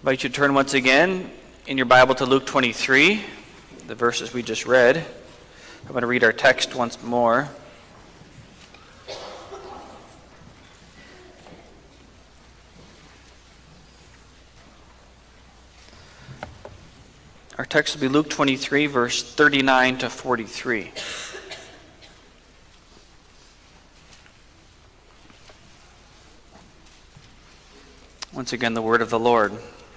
invite you to turn once again in your Bible to Luke 23, the verses we just read. I'm going to read our text once more. Our text will be Luke 23, verse 39 to 43. Once again, the word of the Lord.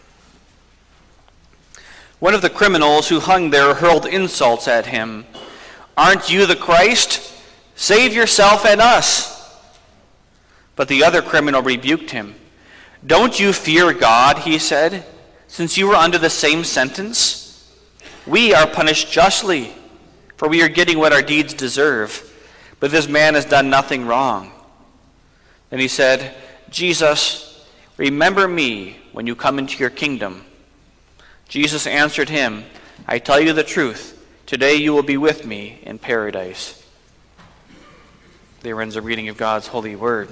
One of the criminals who hung there hurled insults at him. "Aren't you the Christ? Save yourself and us." But the other criminal rebuked him. "Don't you fear God," he said, "since you are under the same sentence? We are punished justly, for we are getting what our deeds deserve. But this man has done nothing wrong." Then he said, "Jesus, remember me when you come into your kingdom." Jesus answered him, "I tell you the truth, today you will be with me in paradise." There ends a reading of God's holy word.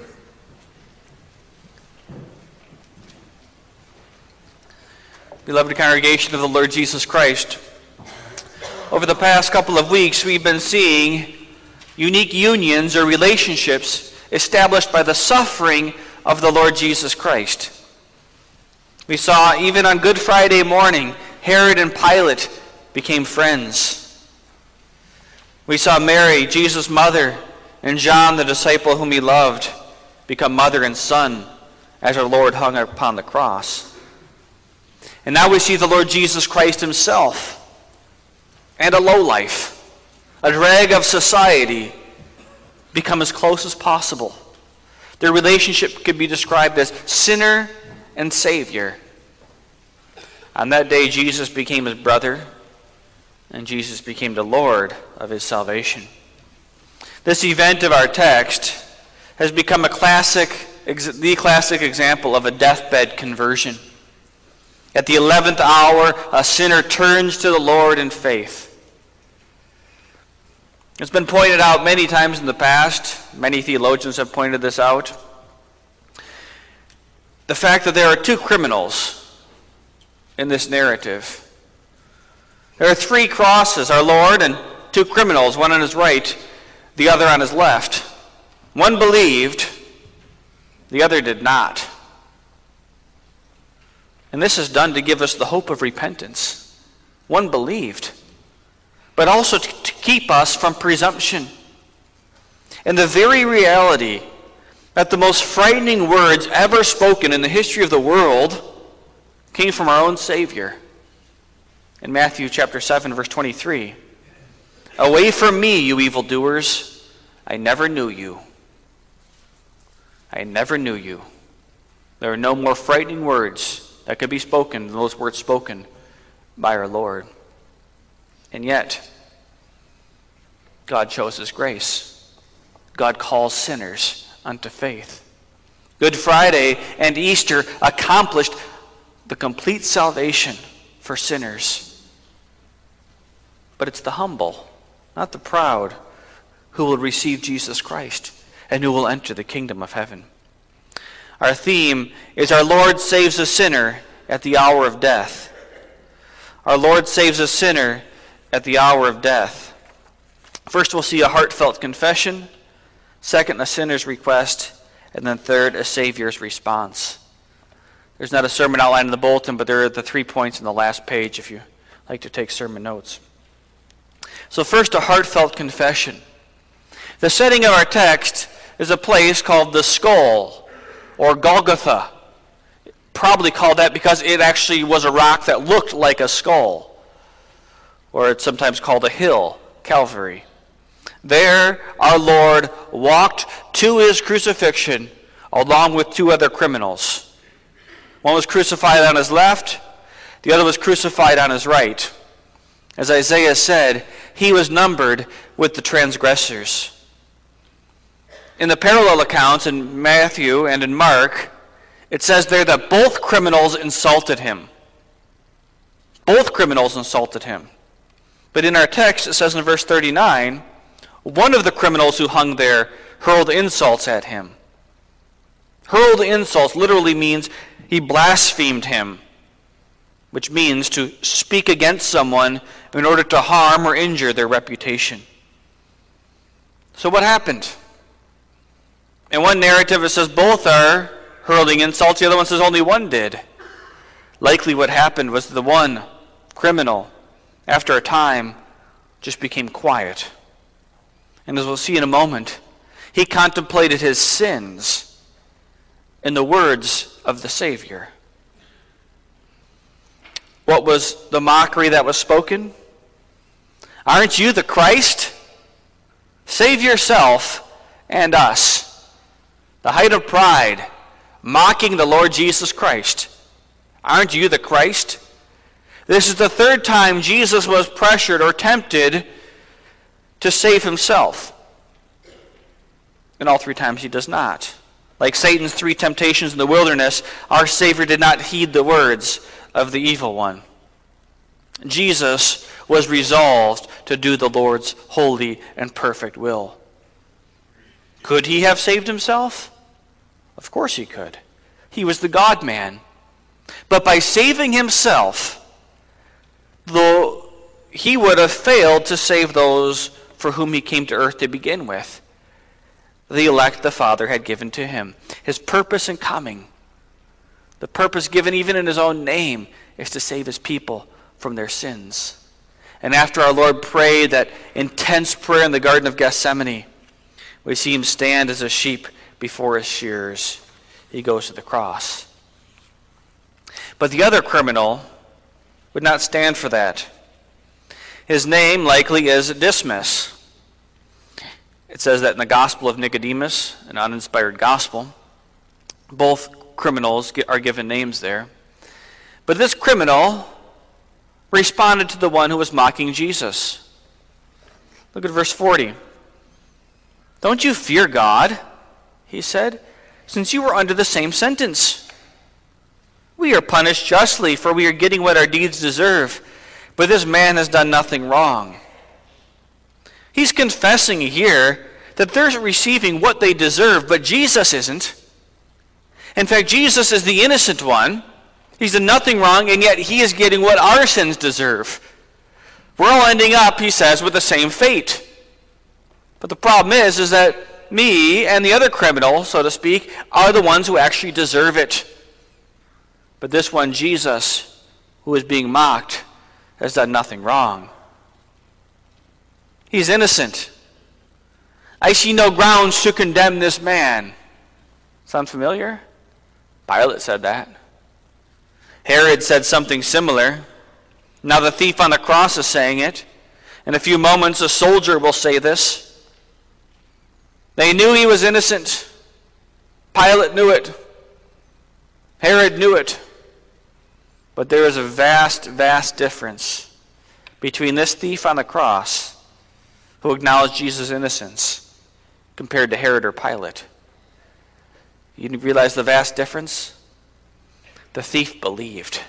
Beloved congregation of the Lord Jesus Christ, over the past couple of weeks we've been seeing unique unions or relationships established by the suffering of the Lord Jesus Christ. We saw even on Good Friday morning, Herod and Pilate became friends. We saw Mary, Jesus' mother, and John, the disciple whom he loved, become mother and son as our Lord hung upon the cross. And now we see the Lord Jesus Christ himself and a lowlife, a drag of society, become as close as possible. Their relationship could be described as sinner and Savior. On that day, Jesus became his brother, and Jesus became the Lord of his salvation. This event of our text has become the classic example of a deathbed conversion. At the 11th hour, a sinner turns to the Lord in faith. It's been pointed out many times in the past, many theologians have pointed this out, the fact that there are two criminals in this narrative. There are three crosses, our Lord, and two criminals, one on his right, the other on his left. One believed, the other did not. And this is done to give us the hope of repentance. One believed, but also to keep us from presumption. And the very reality that the most frightening words ever spoken in the history of the world came from our own Savior. In Matthew chapter 7, verse 23, "Away from me, you evildoers, I never knew you. I never knew you." There are no more frightening words that could be spoken than those words spoken by our Lord. And yet, God shows his grace. God calls sinners unto faith. Good Friday and Easter accomplished the complete salvation for sinners. But it's the humble, not the proud, who will receive Jesus Christ and who will enter the kingdom of heaven. Our theme is our Lord saves a sinner at the hour of death. Our Lord saves a sinner at the hour of death. First, we'll see a heartfelt confession. Second, a sinner's request. And then third, a Savior's response. There's not a sermon outline in the bulletin, but there are the 3 points in the last page if you like to take sermon notes. So first, a heartfelt confession. The setting of our text is a place called the Skull, or Golgotha. Probably called that because it actually was a rock that looked like a skull. Or it's sometimes called a hill, Calvary. There, our Lord walked to his crucifixion along with two other criminals. One was crucified on his left, the other was crucified on his right. As Isaiah said, he was numbered with the transgressors. In the parallel accounts in Matthew and in Mark, it says there that both criminals insulted him. Both criminals insulted him. But in our text, it says in verse 39, one of the criminals who hung there hurled insults at him. Hurled insults literally means he blasphemed him. which means to speak against someone in order to harm or injure their reputation. So what happened? In one narrative it says both are hurling insults, the other one says only one did. Likely what happened was the one criminal, after a time, just became quiet. And as we'll see in a moment, he contemplated his sins in the words of the Savior. What was the mockery that was spoken? Aren't you the Christ? Save yourself and us. The height of pride, mocking the Lord Jesus Christ. Aren't you the Christ? This is the third time Jesus was pressured or tempted to save himself. And all three times he does not. Like Satan's three temptations in the wilderness, our Savior did not heed the words of the evil one. Jesus was resolved to do the Lord's holy and perfect will. Could he have saved himself? Of course he could. He was the God-man. But by saving himself, though he would have failed to save those for whom he came to earth to begin with, the elect the Father had given to him. His purpose in coming, the purpose given even in his own name, is to save his people from their sins. And after our Lord prayed that intense prayer in the Garden of Gethsemane, we see him stand as a sheep before his shearers. He goes to the cross. But the other criminal would not stand for that. His name likely is Dismas. It says that in the Gospel of Nicodemus, an uninspired gospel, both criminals are given names there. But this criminal responded to the one who was mocking Jesus. Look at verse 40. Don't you fear God, he said, since you were under the same sentence. We are punished justly, for we are getting what our deeds deserve. But this man has done nothing wrong. He's confessing here that they're receiving what they deserve, but Jesus isn't. In fact, Jesus is the innocent one. He's done nothing wrong, and yet he is getting what our sins deserve. We're all ending up, he says, with the same fate. But the problem is that me and the other criminal, so to speak, are the ones who actually deserve it. But this one, Jesus, who is being mocked, has done nothing wrong. He's innocent. I see no grounds to condemn this man. Sound familiar? Pilate said that. Herod said something similar. Now the thief on the cross is saying it. In a few moments, a soldier will say this. They knew he was innocent. Pilate knew it. Herod knew it. But there is a vast, vast difference between this thief on the cross, who acknowledged Jesus' innocence, compared to Herod or Pilate. You realize the vast difference? The thief believed.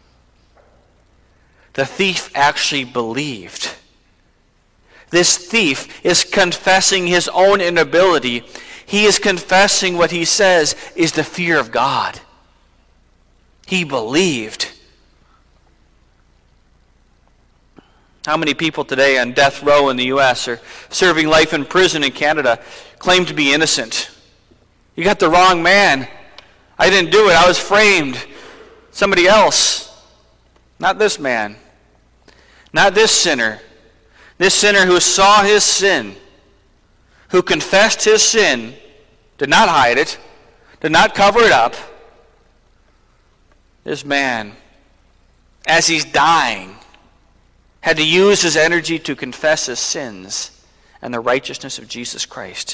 The thief actually believed. This thief is confessing his own inability. He is confessing what he says is the fear of God. He believed. How many people today on death row in the U.S. or serving life in prison in Canada claim to be innocent? You got the wrong man. I didn't do it. I was framed. Somebody else. Not this man. Not this sinner. This sinner who saw his sin, who confessed his sin, did not hide it, did not cover it up. This man, as he's dying, had to use his energy to confess his sins and the righteousness of Jesus Christ.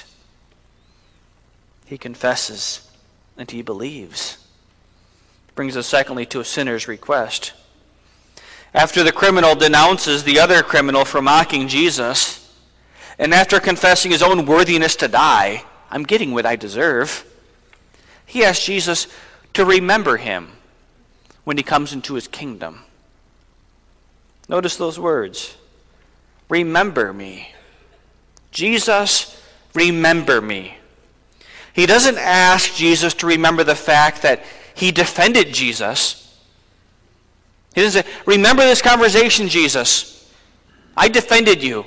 He confesses and he believes. Brings us secondly to a sinner's request. After the criminal denounces the other criminal for mocking Jesus, and after confessing his own worthiness to die, I'm getting what I deserve, he asks Jesus to remember him when he comes into his kingdom. Notice those words. Remember me. Jesus, remember me. He doesn't ask Jesus to remember the fact that he defended Jesus. He doesn't say, remember this conversation, Jesus. I defended you.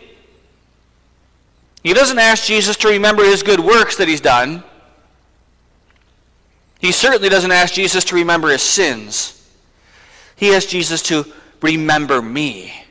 He doesn't ask Jesus to remember his good works that he's done. He certainly doesn't ask Jesus to remember his sins. He asks Jesus to remember me.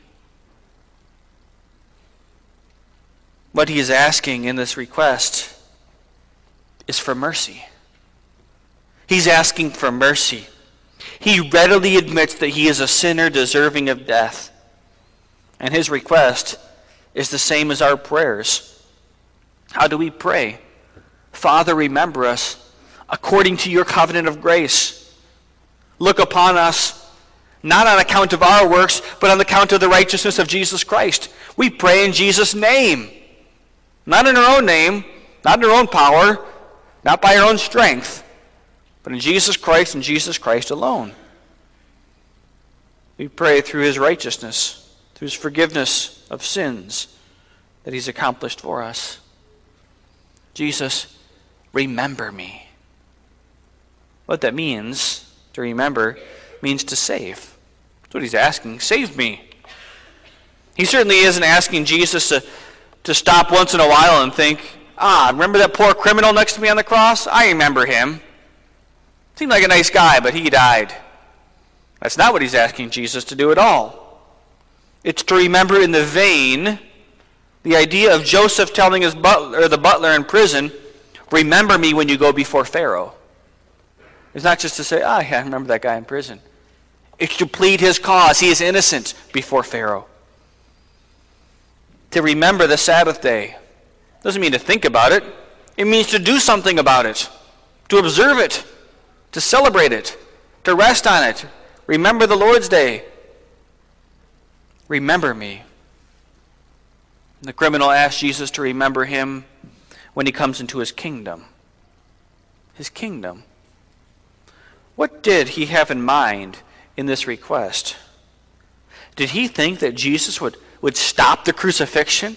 What he is asking in this request is for mercy. He's asking for mercy. He readily admits that he is a sinner deserving of death. And his request is the same as our prayers. How do we pray? Father, remember us according to your covenant of grace. Look upon us, not on account of our works, but on account of the righteousness of Jesus Christ. We pray in Jesus' name. Not in our own name, not in our own power, not by our own strength, but in Jesus Christ and Jesus Christ alone. We pray through his righteousness, through his forgiveness of sins that he's accomplished for us. Jesus, remember me. What that means, to remember, means to save. That's what he's asking. Save me. He certainly isn't asking Jesus to stop once in a while and think, remember that poor criminal next to me on the cross? I remember him. Seemed like a nice guy, but he died. That's not what he's asking Jesus to do at all. It's to remember in the vein the idea of Joseph telling his the butler in prison, remember me when you go before Pharaoh. It's not just to say, yeah, I remember that guy in prison. It's to plead his cause. He is innocent before Pharaoh. To remember the Sabbath day doesn't mean to think about it. It means to do something about it, to observe it, to celebrate it, to rest on it. Remember the Lord's Day. Remember me. The criminal asks Jesus to remember him when he comes into his kingdom. His kingdom. What did he have in mind in this request? Did he think that Jesus would stop the crucifixion?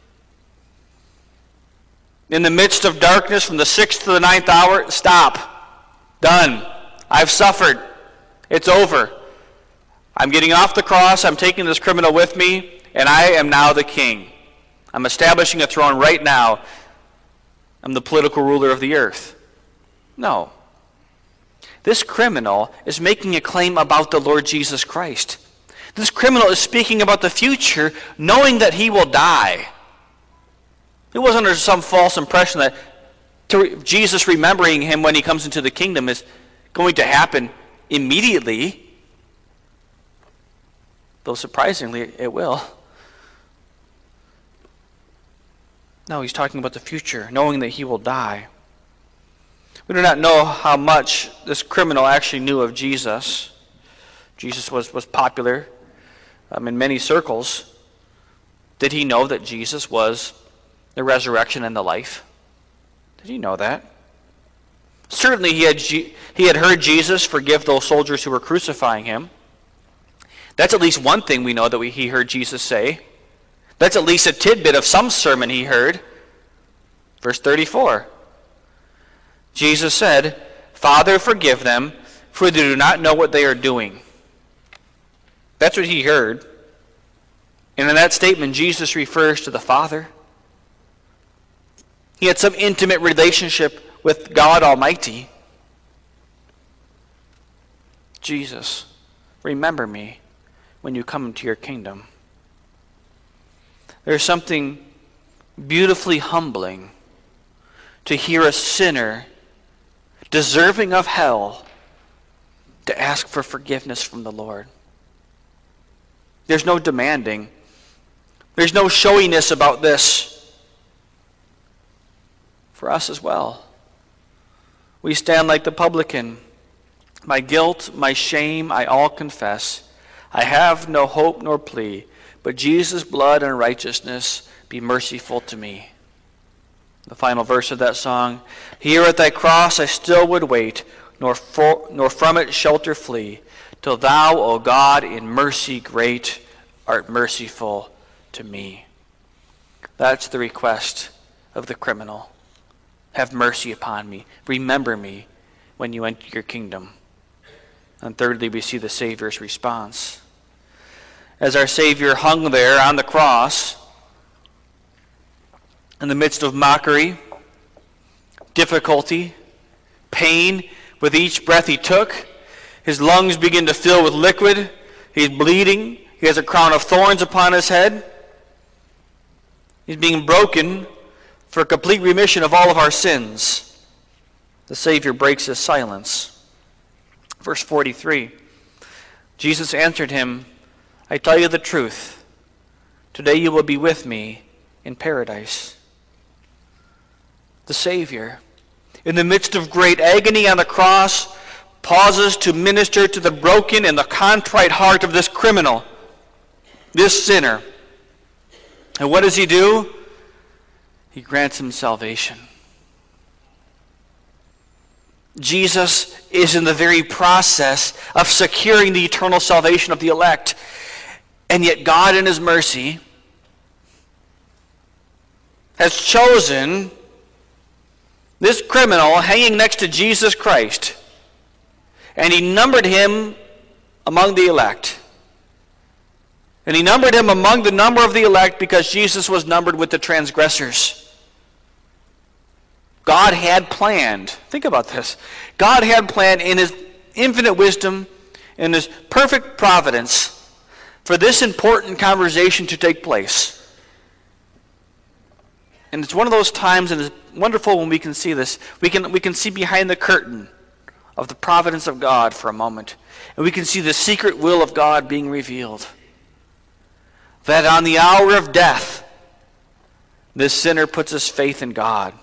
In the midst of darkness from the 6th to the 9th hour, stop. Done. I've suffered. It's over. I'm getting off the cross. I'm taking this criminal with me, and I am now the king. I'm establishing a throne right now. I'm the political ruler of the earth. No. This criminal is making a claim about the Lord Jesus Christ. This criminal is speaking about the future, knowing that he will die. It wasn't under some false impression that Jesus remembering him when he comes into the kingdom is going to happen immediately. Though surprisingly, it will. No, he's talking about the future, knowing that he will die. We do not know how much this criminal actually knew of Jesus. Jesus was popular in many circles. Did he know that Jesus was the resurrection and the life? Did he know that? Certainly he had heard Jesus forgive those soldiers who were crucifying him. That's at least one thing we know that he heard Jesus say. That's at least a tidbit of some sermon he heard. Verse 34. Jesus said, Father, forgive them, for they do not know what they are doing. That's what he heard. And in that statement, Jesus refers to the Father. He had some intimate relationship with God Almighty. Jesus, remember me when you come into your kingdom. There's something beautifully humbling to hear a sinner deserving of hell to ask for forgiveness from the Lord. There's no demanding. There's no showiness about this. For us as well. We stand like the publican. My guilt, my shame, I all confess. I have no hope nor plea, but Jesus' blood and righteousness be merciful to me. The final verse of that song, here at thy cross I still would wait, nor from it shelter flee, till thou, O God, in mercy great, art merciful to me. That's the request of the criminal. Have mercy upon me. Remember me when you enter your kingdom. And thirdly, we see the Savior's response. As our Savior hung there on the cross, in the midst of mockery, difficulty, pain, with each breath he took, his lungs begin to fill with liquid, he's bleeding, he has a crown of thorns upon his head, he's being broken for complete remission of all of our sins. The Savior breaks his silence. Verse 43, Jesus answered him, I tell you the truth, today you will be with me in paradise. The Savior, in the midst of great agony on the cross, pauses to minister to the broken and the contrite heart of this criminal, this sinner. And what does he do? He grants him salvation. Jesus is in the very process of securing the eternal salvation of the elect. And yet God in his mercy has chosen this criminal hanging next to Jesus Christ. And he numbered him among the elect. And he numbered him among the number of the elect because Jesus was numbered with the transgressors. God had planned, think about this, God had planned in his infinite wisdom, in his perfect providence, for this important conversation to take place. And it's one of those times, and it's wonderful when we can see this, we can see behind the curtain of the providence of God for a moment, and we can see the secret will of God being revealed. That on the hour of death, this sinner puts his faith in God.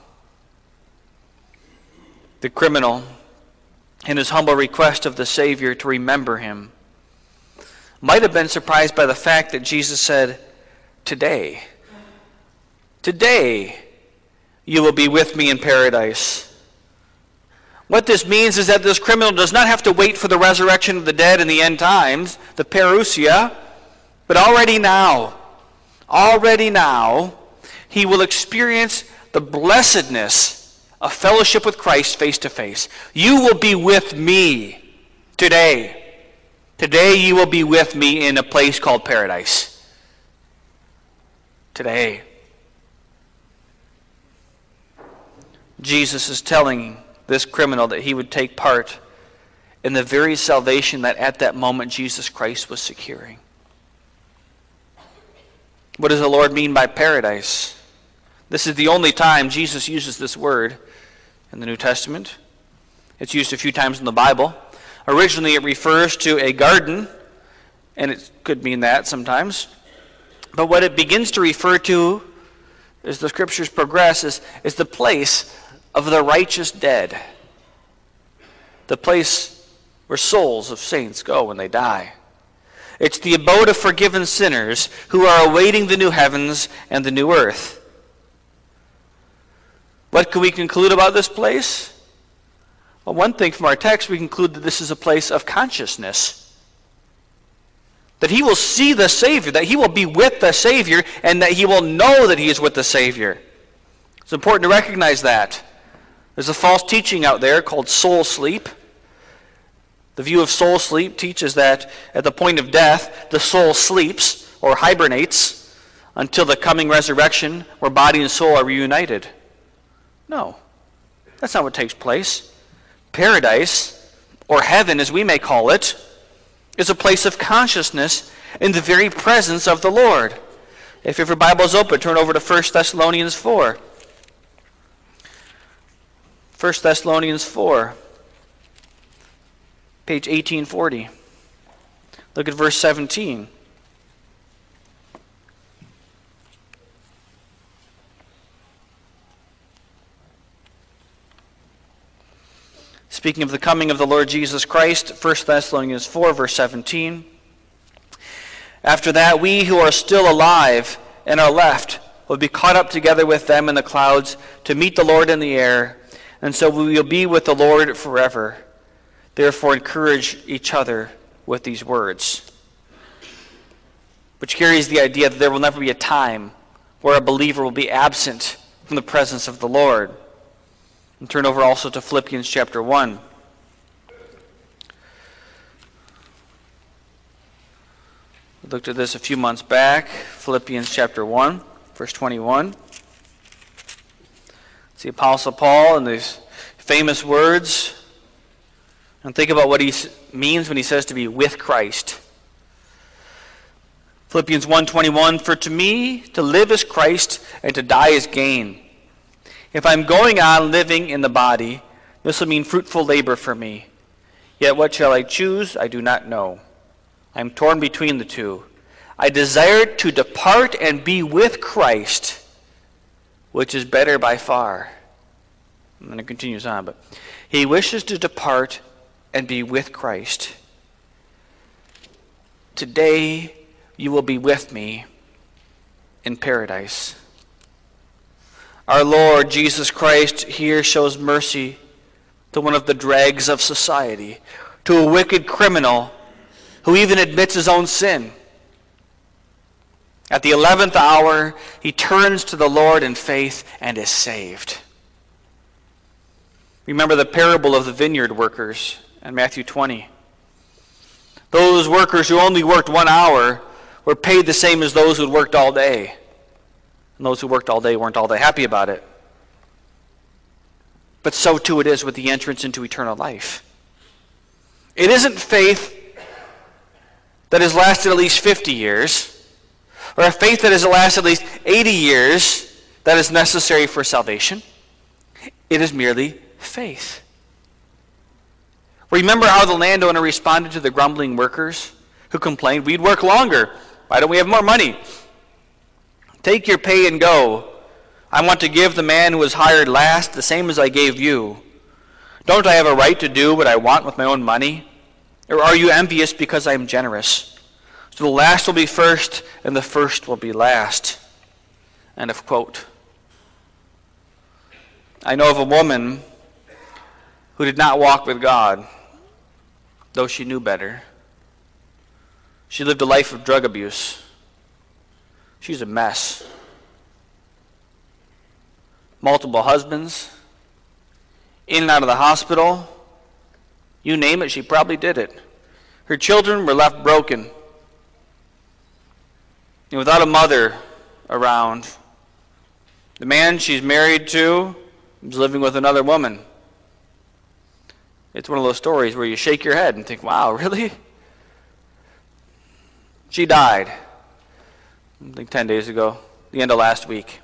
The criminal, in his humble request of the Savior to remember him, might have been surprised by the fact that Jesus said, today you will be with me in paradise. What this means is that this criminal does not have to wait for the resurrection of the dead in the end times, the parousia, but already now, he will experience the blessedness of fellowship with Christ face to face. You will be with me today. Today you will be with me in a place called paradise. Today. Jesus is telling this criminal that he would take part in the very salvation that at that moment Jesus Christ was securing. What does the Lord mean by paradise? This is the only time Jesus uses this word in the New Testament. It's used a few times in the Bible. Originally it refers to a garden, and it could mean that sometimes. But what it begins to refer to, as the Scriptures progress, is the place of the righteous dead. The place where souls of saints go when they die. It's the abode of forgiven sinners who are awaiting the new heavens and the new earth. What can we conclude about this place? Well, one thing from our text, we conclude that this is a place of consciousness. That he will see the Savior, that he will be with the Savior, and that he will know that he is with the Savior. It's important to recognize that. There's a false teaching out there called soul sleep. The view of soul sleep teaches that at the point of death, the soul sleeps or hibernates until the coming resurrection where body and soul are reunited. No, that's not what takes place. Paradise, or heaven as we may call it, is a place of consciousness in the very presence of the Lord. If your Bible is open, turn over to 1 Thessalonians 4. 1 Thessalonians 4, page 1840. Look at verse 17. Speaking of the coming of the Lord Jesus Christ, 1 Thessalonians 4, verse 17. After that, we who are still alive and are left will be caught up together with them in the clouds to meet the Lord in the air, and so we will be with the Lord forever. Therefore, encourage each other with these words. Which carries the idea that there will never be a time where a believer will be absent from the presence of the Lord. And turn over also to Philippians chapter 1. We looked at this a few months back, Philippians chapter 1, verse 21. It's the Apostle Paul in these famous words. And think about what he means when he says to be with Christ. Philippians 1:21, for to me to live is Christ and to die is gain. If I'm going on living in the body, this will mean fruitful labor for me. Yet what shall I choose? I do not know. I am torn between the two. I desire to depart and be with Christ, which is better by far. And then it continues on, but he wishes to depart and be with Christ. Today you will be with me in paradise. Our Lord Jesus Christ here shows mercy to one of the dregs of society, to a wicked criminal who even admits his own sin. At the 11th hour, he turns to the Lord in faith and is saved. Remember the parable of the vineyard workers in Matthew 20. Those workers who only worked 1 hour were paid the same as those who had worked all day. And those who worked all day weren't all that happy about it. But so too it is with the entrance into eternal life. It isn't faith that has lasted at least 50 years, or a faith that has lasted at least 80 years that is necessary for salvation. It is merely faith. Remember how the landowner responded to the grumbling workers who complained, we'd work longer. Why don't we have more money? Take your pay and go. I want to give the man who was hired last the same as I gave you. Don't I have a right to do what I want with my own money? Or are you envious because I am generous? So the last will be first, and the first will be last. End of quote. I know of a woman who did not walk with God, though she knew better. She lived a life of drug abuse. She's a mess. Multiple husbands, in and out of the hospital. You name it, she probably did it. Her children were left broken and without a mother around. The man she's married to is living with another woman. It's one of those stories where you shake your head and think, wow, really? She died, I think 10 days ago, the end of last week.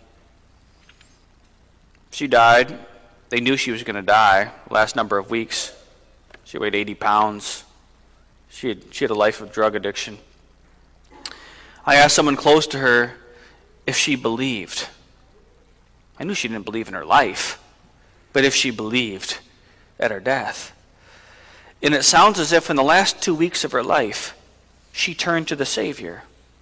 She died. They knew she was going to die the last number of weeks. She weighed 80 pounds. She had a life of drug addiction. I asked someone close to her if she believed. I knew she didn't believe in her life, but if she believed at her death. And it sounds as if in the last 2 weeks of her life, she turned to the Savior.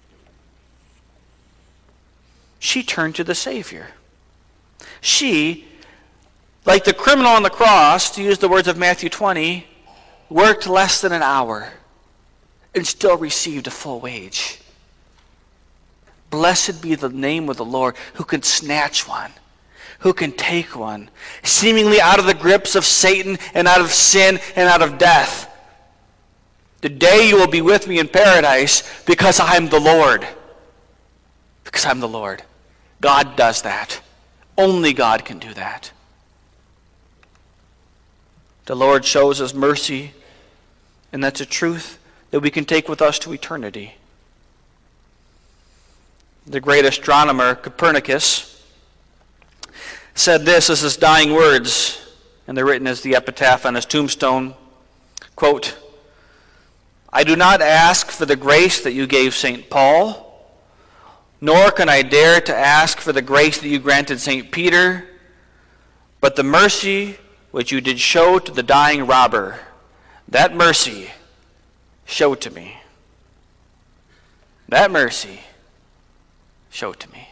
She turned to the Savior. She, like the criminal on the cross, to use the words of Matthew 20, worked less than an hour and still received a full wage. Blessed be the name of the Lord who can snatch one, who can take one, seemingly out of the grips of Satan and out of sin and out of death. Today you will be with me in paradise because I'm the Lord. Because I'm the Lord. God does that. Only God can do that. The Lord shows us mercy, and that's a truth that we can take with us to eternity. The great astronomer Copernicus said this as his dying words, and they're written as the epitaph on his tombstone. Quote, I do not ask for the grace that you gave St. Paul, nor can I dare to ask for the grace that you granted St. Peter, but the mercy which you did show to the dying robber, that mercy show to me. That mercy show to me.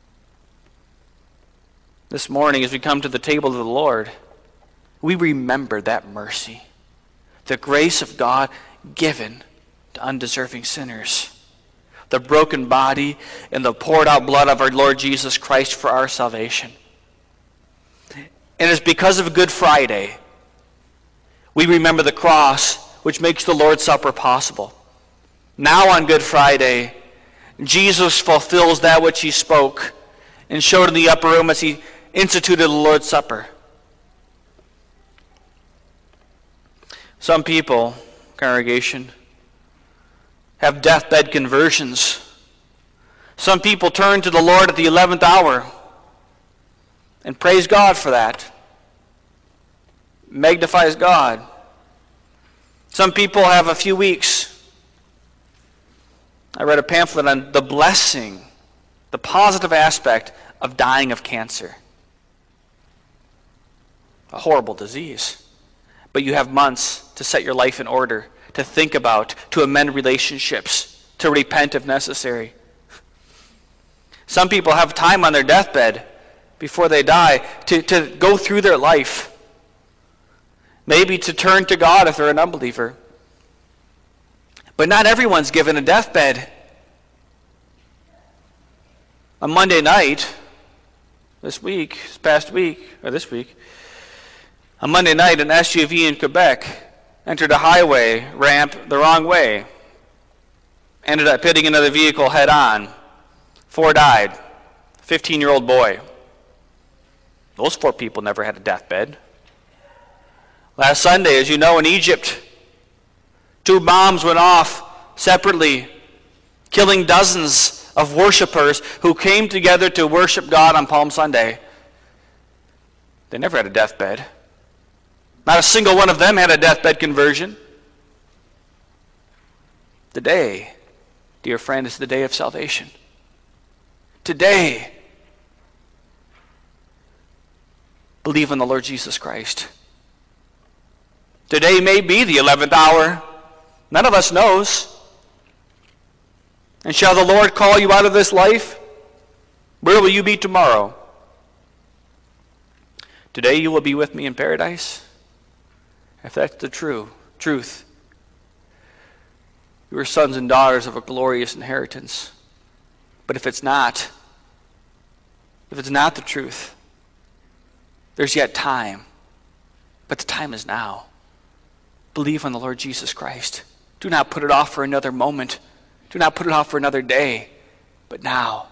This morning, as we come to the table of the Lord, we remember that mercy, the grace of God given to undeserving sinners, the broken body and the poured out blood of our Lord Jesus Christ for our salvation. And it's because of Good Friday we remember the cross, which makes the Lord's Supper possible. Now on Good Friday, Jesus fulfills that which he spoke and showed in the upper room as he instituted the Lord's Supper. Some people, congregation, have deathbed conversions. Some people turn to the Lord at the 11th hour, and praise God for that. Magnifies God. Some people have a few weeks. I read a pamphlet on the blessing, the positive aspect of dying of cancer. A horrible disease. But you have months to set your life in order, to think about, to amend relationships, to repent if necessary. Some people have time on their deathbed before they die to go through their life. Maybe to turn to God if they're an unbeliever. But not everyone's given a deathbed. On Monday night, this past week, on Monday night, an SUV in Quebec entered a highway ramp the wrong way. Ended up hitting another vehicle head on. 4 died. 15-year-old boy. Those 4 people never had a deathbed. Last Sunday, as you know, in Egypt, 2 bombs went off separately, killing dozens of worshipers who came together to worship God on Palm Sunday. They never had a deathbed. Not a single one of them had a deathbed conversion. Today, dear friend, is the day of salvation. Today, believe in the Lord Jesus Christ. Today may be the 11th hour. None of us knows. And shall the Lord call you out of this life? Where will you be tomorrow? Today you will be with me in paradise. If that's the truth, you are sons and daughters of a glorious inheritance. But if it's not the truth, there's yet time. But the time is now. Believe on the Lord Jesus Christ. Do not put it off for another moment. Do not put it off for another day, but now.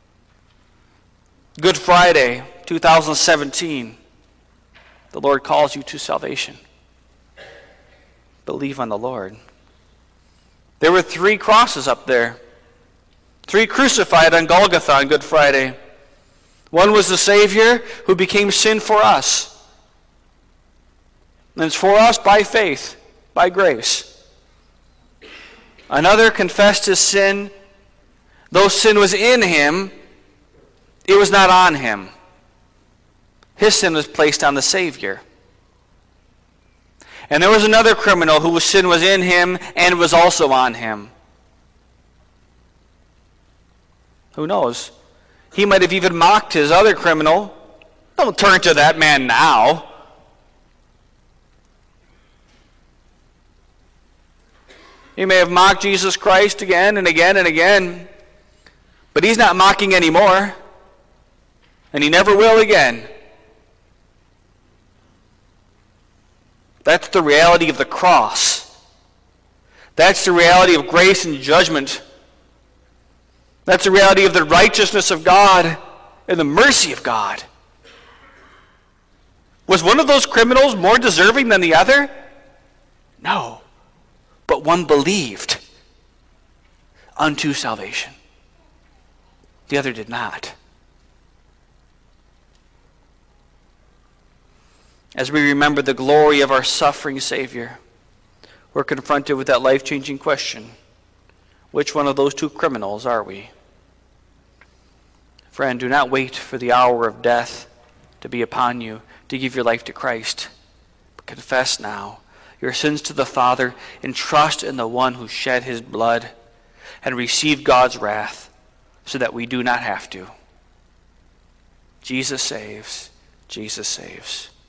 Good Friday, 2017, the Lord calls you to salvation. Believe on the Lord. There were 3 crosses up there. 3 crucified on Golgotha on Good Friday. One was the Savior who became sin for us. And it's for us by faith, by grace. Another confessed his sin. Though sin was in him, it was not on him. His sin was placed on the Savior. And there was another criminal whose sin was in him and was also on him. Who knows? He might have even mocked his other criminal. Don't turn to that man now. He may have mocked Jesus Christ again and again and again, but he's not mocking anymore, and he never will again. That's the reality of the cross. That's the reality of grace and judgment. That's the reality of the righteousness of God and the mercy of God. Was one of those criminals more deserving than the other? No. But one believed unto salvation. The other did not. As we remember the glory of our suffering Savior, we're confronted with that life-changing question. Which one of those 2 criminals are we? Friend, do not wait for the hour of death to be upon you to give your life to Christ. But confess now your sins to the Father and trust in the one who shed his blood and received God's wrath so that we do not have to. Jesus saves. Jesus saves.